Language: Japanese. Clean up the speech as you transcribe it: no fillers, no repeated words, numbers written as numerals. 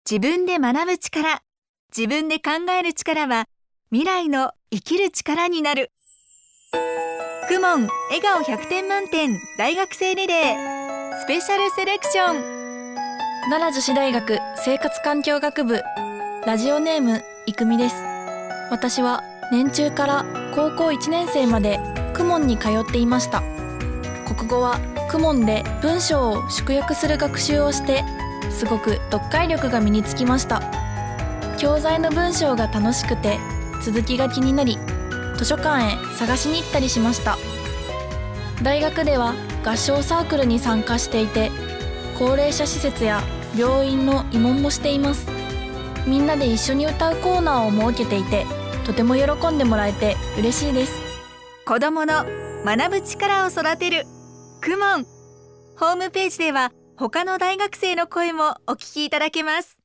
自分で学ぶ力、自分で考える力は未来の生きる力になる。公文笑顔100点満点大学生リレースペシャルセレクション。 奈良女子大学生活環境学部、ラジオネームいくみです。私は年中から高校1年生まで公文に通っていました。国語は公文で文章を縮約する学習をして、すごく読解力が身につきました。教材の文章が楽しくて続きが気になり、図書館へ探しに行ったりしました。大学では合唱サークルに参加していて、高齢者施設や病院の慰問もしています。みんなで一緒に歌うコーナーを設けていて、とても喜んでもらえて嬉しいです。 子どもの学ぶ力を育てる公文。ホームページでは他の大学生の声もお聞きいただけます。